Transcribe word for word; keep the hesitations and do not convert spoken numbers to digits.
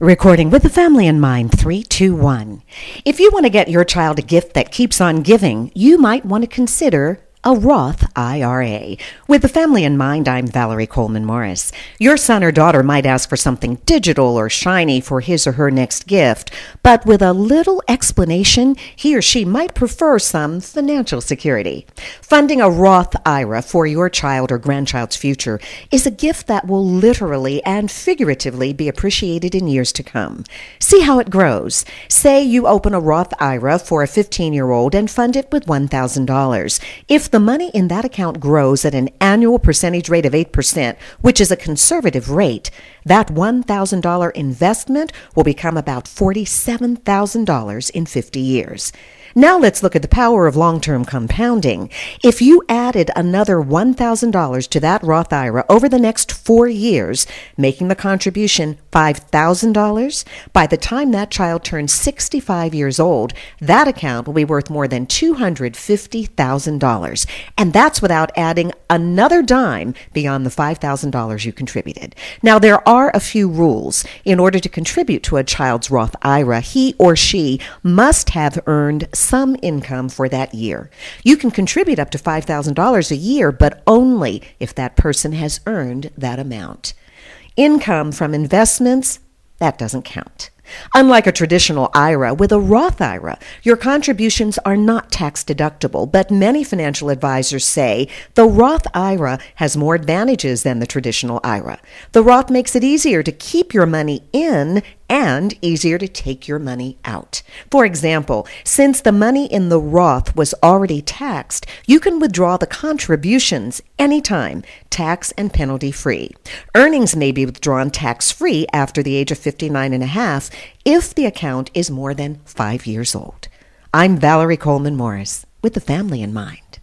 Recording with the family in mind, three, two, one. If you want to get your child a gift that keeps on giving, you might want to consider a Roth I R A. With the family in mind, I'm Valerie Coleman Morris. Your son or daughter might ask for something digital or shiny for his or her next gift, but with a little explanation, he or she might prefer some financial security. Funding a Roth I R A for your child or grandchild's future is a gift that will literally and figuratively be appreciated in years to come. See how it grows. Say you open a Roth I R A for a fifteen-year-old and fund it with one thousand dollars. If the money in that account grows at an annual percentage rate of eight percent, which is a conservative rate, that one thousand dollars investment will become about forty-seven thousand dollars in fifty years. Now let's look at the power of long-term compounding. If you added another one thousand dollars to that Roth I R A over the next four years, making the contribution five thousand dollars, by the time that child turns sixty-five years old, that account will be worth more than two hundred fifty thousand dollars. And that's without adding another dime beyond the five thousand dollars you contributed. Now, there are a few rules. In order to contribute to a child's Roth I R A, he or she must have earned some income for that year. You can contribute up to five thousand dollars a year, but only if that person has earned that amount. Income from investments, that doesn't count. Unlike a traditional I R A, with a Roth I R A, your contributions are not tax deductible, but many financial advisors say the Roth I R A has more advantages than the traditional I R A. The Roth makes it easier to keep your money in and easier to take your money out. For example, since the money in the Roth was already taxed, you can withdraw the contributions anytime, tax and penalty free. Earnings may be withdrawn tax-free after the age of fifty-nine and a half if the account is more than five years old. I'm Valerie Coleman Morris with the family in mind.